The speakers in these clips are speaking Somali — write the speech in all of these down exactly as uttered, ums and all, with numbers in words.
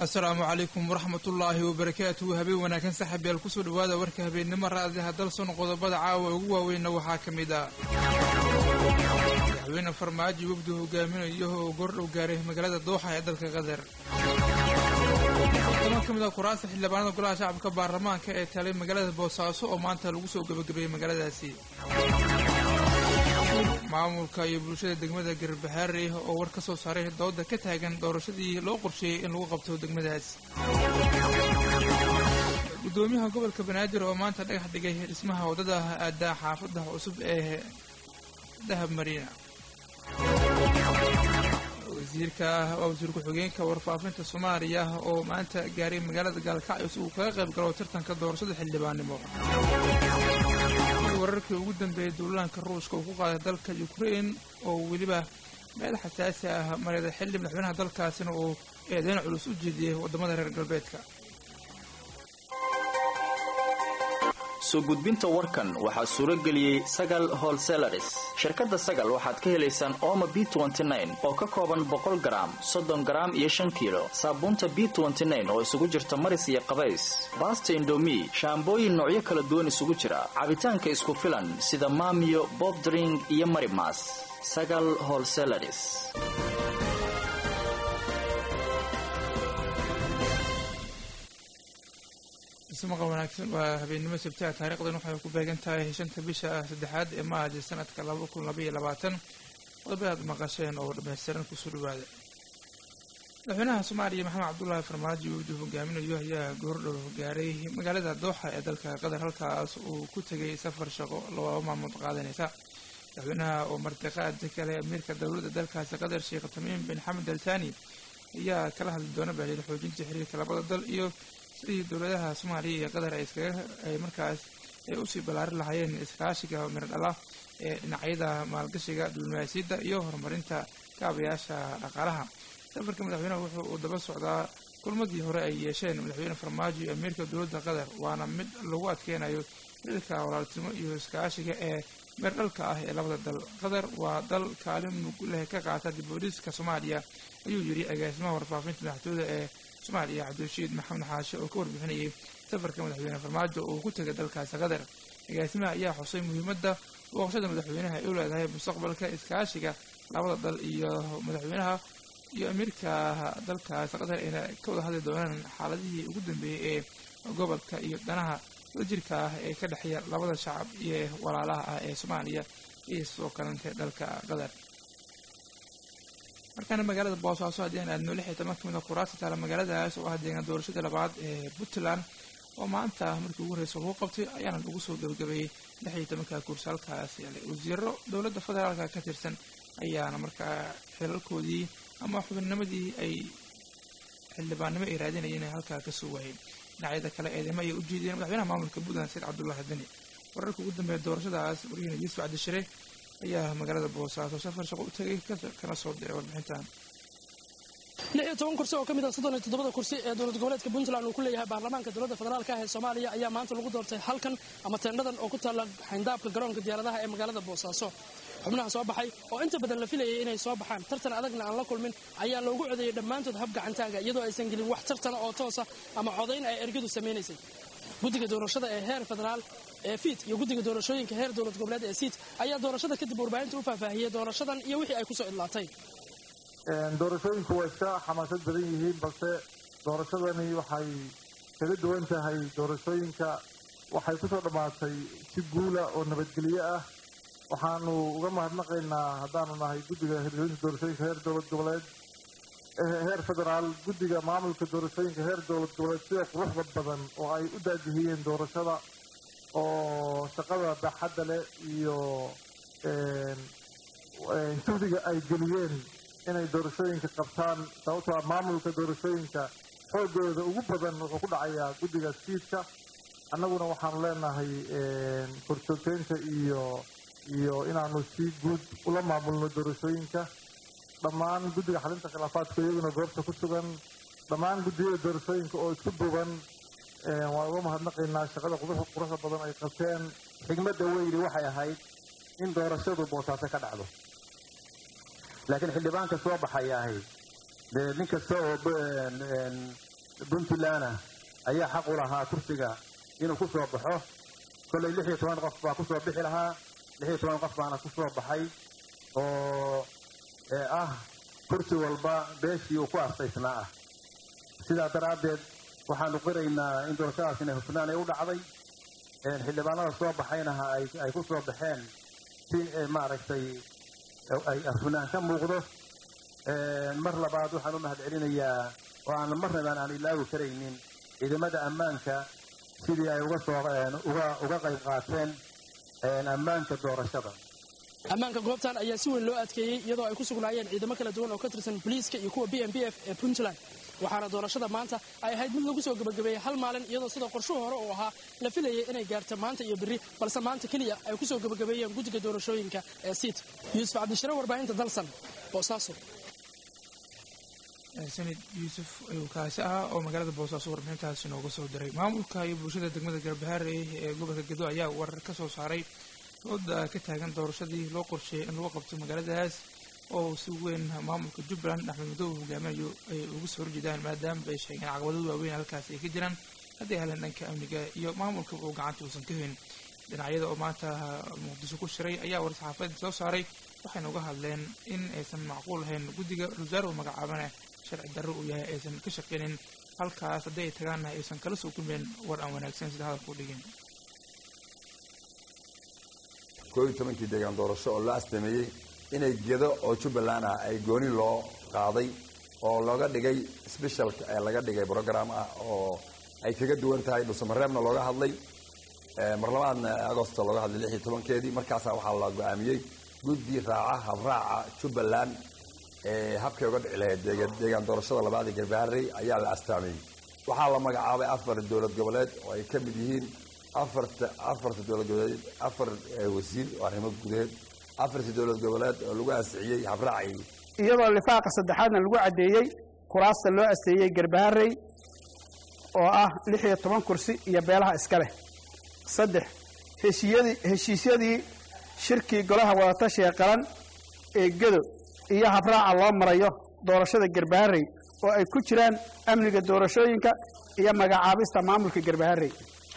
السلام عليكم ورحمة الله وبركاته. هبي وناكن سحب يالكسر وهذا ورك هبي نمر هذا دلسون قضبض عاوة وهو وين وحاكم إذا وين فرماجي وبده جامين يهو وجر وجاره مجرد الضوحة يدلك غدر طبعا كم ذا كراس اللي بعنا كلها شعب كبار رمان كتالي مجرد بوساسو أو ما أنت لوسو قبل قبل مجرد أسي maamulka iyo bulshada degmada Garbaharey oo war ka soo saaray dooda ka taagan doorashadii loo qorsheeyay in lagu qabto degmadaas. Gudoomiyaha gobolka Banaadir oo maanta dhagax dhigay dhismaha wadada aada xaafadda cusub ee Dahab Marina. Wasiirka wasiirka xogeenka warfaafinta Soomaaliya oo maanta gaaray magaalada Gaalkacyo uu kaga qayb galo tartanka doorashada xildhibaannimo. wararkii ugu dambeeyay duulaanka Ruushka uu ku qaaday dalka Ukraine oo waliba meel xasaasi ah marada xilli madaxweynaha dalkaasina uu eedeyn culus u jeediyay wadamada reer galbeedka. soo gudbinta warkan waxaa suuro geliyay Sagal Wholesalers. Shirkadda Sagal waxaad ka helaysaan Omo B twenty nine oo ka kooban boqol garaam, soddon garaam iyo shan kiilo. Saabuunta B twenty nine oo isugu jirta maris iyo qabays. Basta Indomie, shaambooyin noocyo kala duwan isugu jira. Cabitaanka isku filan sida Maamiyo, Bob Drink iyo Marimas. Sagal Wholesalers. isma wanaagsan waa habeenimo sabtiga taariikhdan waxay ku beegan tahay shanta bisha saddexaad ee Maaj sanadka laba kun laba iyo labaatan qodobada maqasheen oo dhameystiran ku soo dhawaada. madaxweynaha Soomaaliya Maxamed Cabdullaahi Farmaajo uu hogaaminayo ayaa goordhow gaaray magaalada Dooxa ee dalka Qatar halkaas uu ku tagay safar shaqo laba maalmood qaadanaysa. madaxweynaha oo martiqaad kale amiirka dowladda dalkaas Qatar Sheikh Tamiim bin Hamad Al Thani ayaa kala hadli doona baahida xoojinta xiriirka labada dal iyo sidii dowladaha Soomaaliya iyo Qatar ay iskaga ay markaas ay u sii balaarin lahaayeen iskaashiga miradhala ee dhinacyada maalgashiga diblomaasiyadda iyo horumarinta kaabayaasha dhaqaalaha. safarka madaxweynaha wuxuu u daba socdaa kulmadii hore ay yeesheen madaxweyne Farmaajo iyo amiirka dowladda Qatar waana mid lagu adkeenayo xiriirka walaaltinimo iyo iskaashiga ee miradhalka ah ee labada dal. Qatar waa dal kaalin mug leh ka qaata dib u dhiska Soomaaliya ayuu yiri agaasimaha warfaafinta madaxtooyada ee Soomaaliya Cabdirashiid Maxamed Xaashi oo ka warbixinayay safarka madaxweyne Farmaajo oo ku tagay dalkaas Qatar. agaasimaha ayaa xusay muhiimadda booqashada madaxweynaha ee u leedahay mustaqbalka iskaashiga labada dal iyo madaxweynaha iyo amiirka dalkaas Qatar inay ka wada hadli doonaan xaaladihii ugu dambeeyay ee gobolka iyo danaha wadajirka ah ee ka dhexeeya labada shacab iyo walaalaha ah ee Soomaaliya iyo sidoo kale dalka Qatar. markaan magaalada Boosaaso hadeen aad nool xita markii kuraasta taala magaaladaas oo ah deegaan doorashada labaad ee Puntland oo maanta markii ugu horreysay lagu qabtay ayaana ugu soo gabagabeeyay lix iyo toban kursi halkaas yaallay. wasiirro dowladda federaalka ka tirsan ayaana markaa xilalkoodii ama xubinnimadii ay xildhibaannimo ay raadinayeen inay halkaa ka soo waayeen. dhinacyada kale eedeymo ayay u jeediyeen madaxweynaha maamulka Puntland Said Cabdullaahi Dani. wararka ugu dambeeya doorashadaas wariyeen Yuusuf Cabdishire ayaa magaalada Boosaaso safar shaqo u tagay kana soo diray warbixintan. lix iyo toban kursi oo ka mid ah soddon iyo toddoba kursi ee dowlad goboleedka Puntland uu ku leeyahay baarlamaanka dowladda federaalka ah ee Soomaaliya ayaa maanta lagu doortay halkan ama teendhadan oo ku taala xayndaabka garoonka diyaaradaha ee magaalada Boosaaso. xubnaha soo baxay oo inta badan la filayay inay soo baxaan tartan adagna aan la kulmin ayaa loogu codeeyay dhammaantood hab gacantaaga iyadoo aysan gelin wax tartan oo toos ah ama codayn ay ergadu sameeysay. guddiga doorashada ee heer federaal ee fiid iyo guddiga doorashooyinka heer dowlad goboleed ee siid ayaa doorashada kadib warbaahinta u faahfaahiyay doorashadan iyo wixii ay ku soo idlaatay. doorashooyinku way iska xamaasad badan yihiin balse doorashadani waxay kaga duwan tahay doorashooyinka waxay ku soo dhammaatay si guula oo nabadgelyo ah. waxaanu uga mahadnaqaynaa haddaanu nahay guddiga hirgelinta doorashooyinka heer dowlad goboleed heer federaal guddiga maamulka doorashooyinka heer dowlad goboleed sida quruxda badan oo ay u daadihiyeen doorashada oo shaqada baaxadda leh iyo juhdiga ay geliyeen inay doorashooyinka qabtaan sababtoo ah maamulka doorashooyinka xoogooda ugu badan wuxuu ku dhacayaa guddiga siidka. annaguna waxaanu leenahay korjoogteynta iyo iyo inaanu si guud ula maamulno doorashooyinka. dhammaan guddiga xalinta khilaafaadka iyaguna goobta ku sugan dhammaan guddiyada doorashooyinka oo isku duuban waan uga mahadnaqaynaa shaqada quruxda badan ay qabteen. xigmadda weyni waxay ahayd in doorashadu Boosaaso ka dhacdo laakiin xildhibaanka soo baxaya ahayd nin kasta oo puntland ayaa xaq u lahaa kursiga inuu ku soo baxo kollay lix iyo toban qof baa ku soo bixi lahaa lix iyo toban qof baana ku soo baxay oo ah kursi walba beeshii uu ku astaysnaa ah sidaa daraaddeed waxaanu qiraynaa in doorashadaas inay hufnaan ay u dhacday xildhibaanada soo baxayna ay ku soo baxeen si maaragtay ay hufnaan ka muuqdo mar labaad waxaan u mahad celinayaa oo aan marnabaan aan ilaawi karaynin ciidamada ammaanka sidii ay uga soo uga qayb qaateen ammaanka doorashada ammaanka goobtan ayaa si weyn loo adkeeyey iyadoo ay ku sugnaayeen ciidamo kala duwan oo ka tirsan booliiska iyo kuwa b m b f ee puntland waxaana doorashada maanta ay ahayd mid lagu soo gabagabeeyey hal maalin iyadoo sida qorshuhu hore uu ahaa la filayay inay gaarto maanta iyo berri balse maanta keliya ay ku soo gabagabeeyeen guddiga doorashooyinka ee siit yuusuf cabdishire warbaahinta dalsan boosaaso sanid yuusuf ayuu kaasi ahaa oo magaalada boosaaso warbixintaasi nooga soo diray maamulka iyo bulshada degmada garbahaare ee gobolka gedo ayaa warar ka soo saaray dooda ka taagan doorashadii loo qorsheeyay in lagu qabto magaaladaas oo si weyn maamulka jubbaland axmed madow hogaaminayo ay uga soo horjeedaan maadaama ay sheegeen caqabadada waaweyn halkaas ay ka jiraan hadday heleen dhanka amniga iyo maamulka uu gacanta uusan ka hayn dhinacyada oo maanta muqdisho ku shiray ayaa war-saxaafadeed soo saaray waxayna uga hadleen in aysan macquul ahayn guddiga wasaarahu magacaabana sharci darro uu yahay aysan ka shaqaynin halkaas haddii ay tagaanna aysan kala soo kulmeen war aan wanaagsan sida hadalka u dhigeen koob iyo tobankii deegaan doorasho oo loo astameeyey inay gedo oo jubbaland ah ay gooni loo qaaday oo looga dhigay special ee laga dhigay program ah oo ay kaga duwan tahay dhusamareebna looga hadlay mar labaadna agosto looga hadlay lix iyo tobankeedii markaasaa waxaa la go-aamiyey guddi raaca habraaca jubbaland ee habkay uga dhici lahayd deegaan doorashada labaad ee garbaharey ayaa la astaameeyey waxaa la magacaabay afar dowlad goboleed oo ay ka mid yihiin afarta afarta dowlad goboleed afar wasiir oo arrimo gudaheed afarta dowlad goboleed oo lagu ansixiyey habraacii iyadoo lifaaqa saddexaadna lagu caddeeyey kuraasta loo asteeyey garbaharey oo ah lix iyo toban kursi iyo beelaha iska leh saddex heshiiyadii heshiisyadii shirkii golaha wadatashiga qaran ee gedo iyo habraaca loo marayo doorashada garbaharey oo ay ku jiraan amniga doorashooyinka iyo magacaabista maamulka garbaharey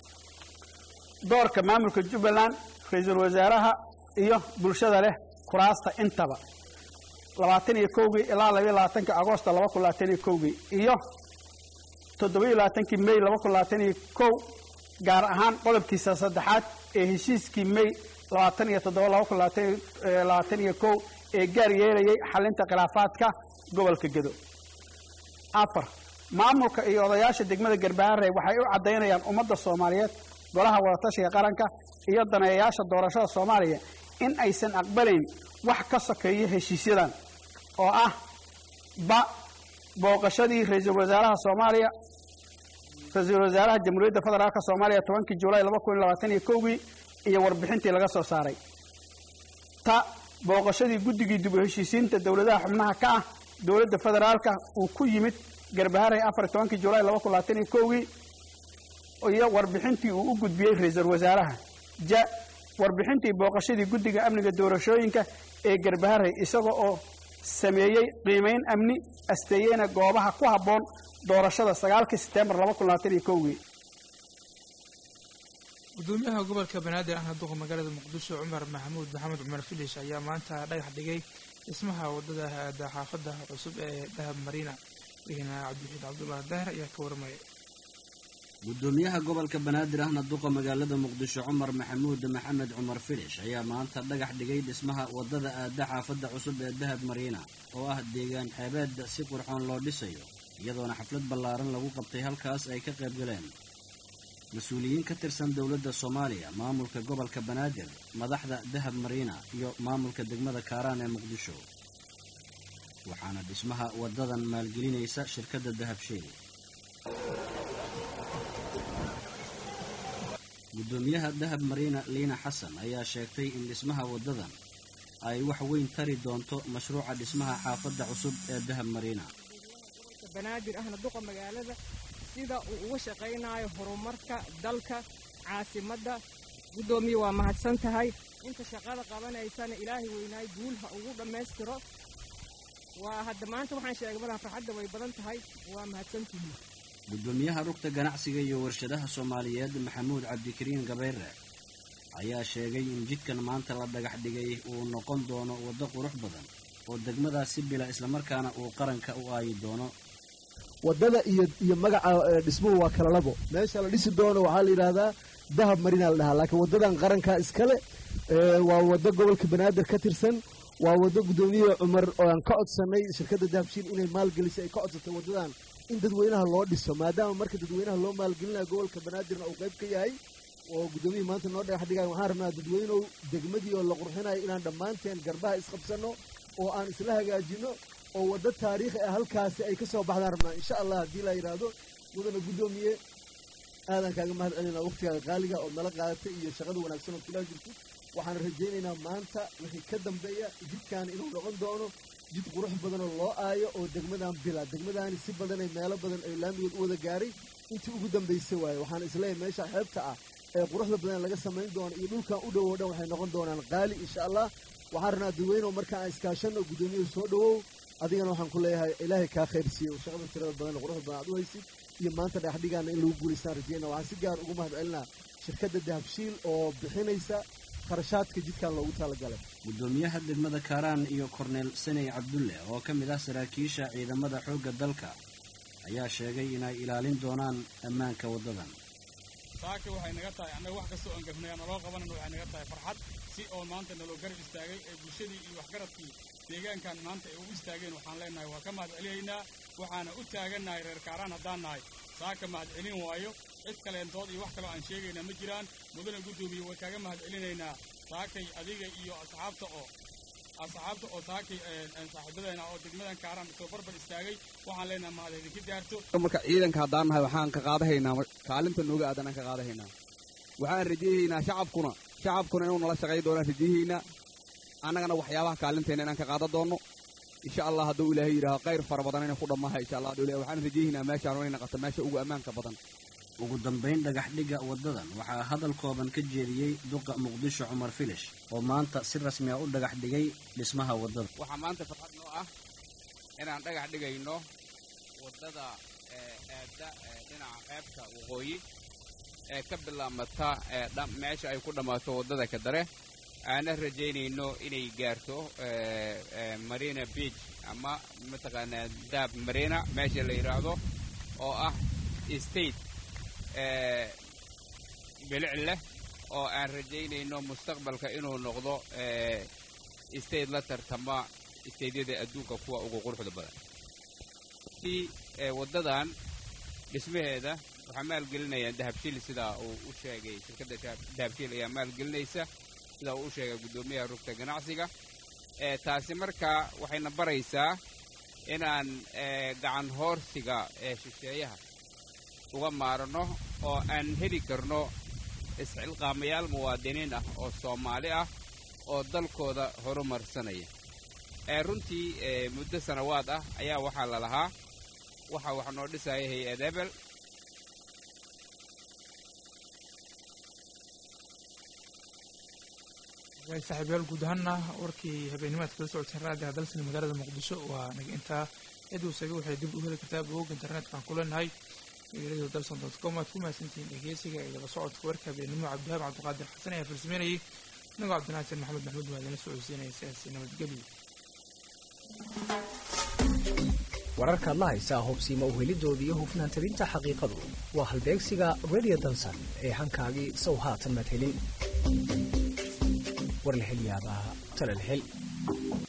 doorka maamulka jubbaland ra-iisul wasaaraha iyo bulshada leh kuraasta intaba labaatan iyo kowgii ilaa labaiyo labaatanka agoosto laba kun labaatan iyo kowgii iyo toddoba-iyo labaatankii may laba kun labaatan iyo kow gaar ahaan qodobkiisa saddexaad ee heshiiskii may labaatan iyo toddoba laba kun labaatan iyo kow ee gaar yeelayay xalinta khilaafaadka gobolka gedo afar maamulka iyo odayaasha degmada garbaharey waxay u caddaynayaan ummadda soomaaliyeed golaha wadatashiga qaranka iyo daneeyayaasha doorashada soomaaliya in aysan aqbalayn wax ka sokeeya heshiisyadan oo ah ba booqashadii ra-iisul wasaaraha soomaaliya ra-iisul wasaaraha jamhuuriyadda federaalka soomaaliya tobankii julaay laba kun labaatan iyo kowgii iyo warbixintii laga soo saaray ta booqashadii guddigii dib u heshiisiinta dowladaha xubnaha ka ah dowladda federaalka uu ku yimid garbaharey afar iyo tobankii julaay laba kun labaatan iyo kowgii iyo warbixintii uu u gudbiyey ra-iisul wasaaraha ja warbixintii booqashadii guddiga amniga doorashooyinka ee garbaharey isaga oo sameeyey qiimayn amni asteeyeyna goobaha ku habboon doorashada sagaalkii setembar laba kun labaatan iyo kowgii gudoomiyaha gobolka banaadir ahna duqa magaalada muqdisho cumar maxamuud maxamed cumar filish ayaa maanta dhagax dhigay dhismaha wadada xaafadda cusub ee dahab mariina wixina cabdixiid cabdullaah daahir ayaa ka warmaya gudoomiyaha gobolka banaadir ahna duqa magaalada muqdisho cumar maxamuud maxamed cumar filish ayaa maanta dhagax dhigay dhismaha wadada aada xaafadda cusub ee dahab mariina oo ah deegaan xeebeedda si qurxoon loo dhisayo iyadoona xaflad ballaaran lagu qabtay halkaas ay ka qayb galeen mas-uuliyiin ka tirsan dowladda soomaaliya maamulka gobolka banaadir madaxda dahab mariina iyo maamulka degmada kaaraan ee muqdisho waxaana dhismaha wadadan maalgelinaysa shirkadda dahabshiil gudoomiyaha dahab mariina liina xasan ayaa sheegtay in dhismaha wadadan ay wax weyn tari doonto mashruuca dhismaha xaafadda cusub ee dahab mariina banaadir ahna duqa magaalada sida uu uga shaqaynayo horumarka dalka caasimadda gudoomiye waa mahadsan tahay inta shaqada qabanaysana ilaahay weynaay guul ha ugu dhammaystiro waa hadda maanta waxaan sheegay madaha farxadda way badan tahay waa mahadsantihiin gudoomiyaha rugta ganacsiga iyo warshadaha Soomaaliyeed Maxamuud Cabdikariin Gabeere ayaa sheegay in jidkan maanta la dhagax dhigay uu noqon doono waddo qurux badan oo degmadaasi bila isla markaana uu qaranka u aayi doono. wadada iyo iyo magaca dhismuhu waa kala labo meesha la dhisi doono waxaa la yiraahdaa dahab marina la dhahaa laakiin wadadan qaranka iskale waa wado gobolka Banaadir ka tirsan waa wado gudoomiye Cumar oo aan ka codsanay shirkadda Dahabshiil inay maalgelisay ay ka codsatay wadadan in dadweynaha loo dhiso maadaama marka dadweynaha loo maalgelinayo gobolka Banaadirna uu qayb ka yahay oo gudoomiye maanta noo dhagax dhigay waxaan rabnaa dadweynuhu degmadii oo la qurxinayo inaan dhammaanteen garbaha isqabsano oo aan isla hagaajino oo wada taariikhi ah halkaasi ay ka soo baxdaan rabnaa insha Allah haddii la yiraahdo mudana gudoomiye aadan kaaga mahad celinaa waqtigaaga qaaliga oo nala qaadatay iyo shaqada wanaagsan oo kula jirto waxaan rajaynaynaa maanta wixii ka dambeeya jidkan inuu noqon doono jid qurux badan oo loo aayo oo degmadan bila degmadani si badan ay meelo badan ay laamigood u wada gaaray intii ugu dambeysay waaye waxaan isleeyahay meesha xeebta ah ee quruxda badan laga samayn doono iyo dhulkan u dhow oo dhan waxay noqon doonaan qaali insha Allah waxaan rabnaa dadweynuhu markaan iskaashano gudoomiye soo dhawow adigana waxaan ku leeyahay ilaahay ka khayr siiyo shaqada tirada badan oo quruxda badan aad u haysid iyo maanta dhagax dhigana in lagu guuleystaan rajeynaa waxaan si gaar ugu mahad celinaa shirkadda Dahabshiil oo bixinaysa qarashaadka jidkan loogu talagalay. gudoomiyaha degmada Kaaraan iyo Cornel Sanay Cabdulle oo ka mid ah saraakiisha ciidamada xoogga dalka ayaa sheegay inay ilaalin doonaan ammaanka wadadan. saaka waxay naga tahay anaga wax kasta oo aan gafnay aan loo qabanayno waxay naga tahay farxad si oo maanta naloo garab istaagay ee bulshadii iyo waxgaradkii deegaankan maanta ay ugu istaageen waxaan leenahay waa ka mahad celinaynaa waxaana u taagannahay reer Kaaraan haddaan nahay saaka mahad celin waayo cid kaleentood iyo wax kale aan sheegaynaa ma jiraan mudana gudoomiye way kaaga mahad celinaynaa saakay adiga iyo asxaabta oo asxaabta oo saakay saaxiibadeena oo degmadan Kaaraan soo barbar istaagay waxaan leenahay mahad idinka gaarto marka ciidanka haddaan nahay waxaan ka qaadahaynaa kaalinta nooga aadan ka qaadahaynaa waxaan rajaynaa shacabkuna shacabkuna inuu nala shaqeeyo doonaan rajaynaa annagana waxyaabaha kaalinteena inaan ka qaadan doono insha Allah hadduu Ilaahay yiraahdo khayr fara badan inay ku dhamaahay insha Allah Ilaahay waxaan rajaynaa meeshaan inay noqoto meesha ugu ammaanka badan. ugu dambeyn dhagax dhiga wadadan waxaa hadal kooban ka jeediyay duqa Muqdisho Cumar Filish oo maanta si rasmi ah u dhagax dhigay dhismaha wadada. waxaa maanta farxad noo ah inaan dhagax dhigayno wadada aada dhinaca qaybta waqooyi ee ka bilaabmata meesha ay ku dhamaato wadada ka dare aana rajaynayno inay gaarto Marina Beach ama mataqaanaa Dab Marina meesha la yiraahdo oo ah state ee bilic leh oo aan rajaynayno mustaqbalka inuu noqdo ee state la tartama stateyada adduunka kuwa ugu quruxda badan. si wadadan dhismaheeda waxaa maalgelinaya Dahabshiil sida uu u sheegay shirkadda Dahabshiil ayaa maalgelinaysa sida uu u sheegay gudoomiyaha rugta ganacsiga ee taasi markaa waxayna baraysaa inaan gacan hoorsiga ee shisheeyaha uga maarno oo aan heli karno isxilqaamayaal muwaadiniin ah oo Soomaali ah oo dalkooda horumarsanaya. ee runtii muddo sanawaad ah ayaa waxaa la lahaa waxa wax noo dhisay hay'ad Hebel way saaxiibayaal guud ahaana warkii habeennimaad kala socotay raadiga dalsan magaalada Muqdisho waa naga intaa ciduu isaga waxay dib u heli kartaa bogga internetka aan ku leenahay radio dalsan dot com aad ku mahadsantihiin dhegeysiga iyo la socodka warka habeenimo Cabdihaab Cabdiqaadir Xasan ayaa farsameynayay naga Cabdinaasin Maxamed Maxmuud waa idin soo codsiinayay siyaasi nabadgelyo. wararka la haysa hubsiima u helidoodii iyo hufnaan tarinta xaqiiqadu waa halbeegsiga radio dalsan ee hankaagii sow haatan mad helin war la hel yaabaa tala la hel